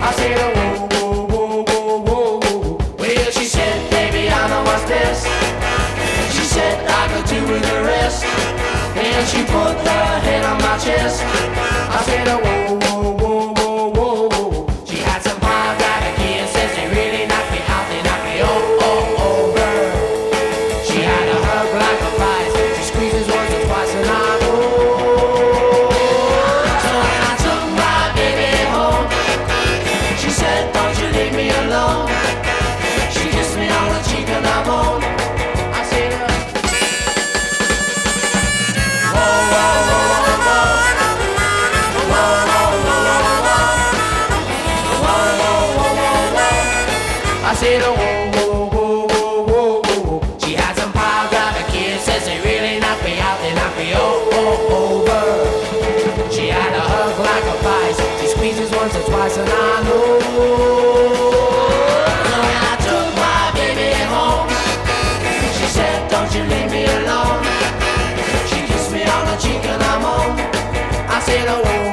I said, oh, whoa, whoa, whoa, whoa, whoa. Well, she said, baby, I know what's best. She said, I could do with the rest. And she put her head on my chest. I said, oh, whoa, whoa, whoa, whoa, whoa, whoa. She had some pie, got a key, and says they really knocked me out. They knocked me over. She had a hug like a vice. She squeezes once or twice, and I know. So when I took my baby home, she said, don't you leave me alone. She kissed me on the cheek and I moaned. I said, I said, oh, whoa, whoa, whoa, whoa, whoa, whoa. She had some pie, got a kiss, says they really knocked me out, they knocked me over. She had a hug like a vice, she squeezes once or twice, and I know. So when I took my baby home, she said, don't you leave me alone. She kissed me on the cheek and I moaned. I said, oh,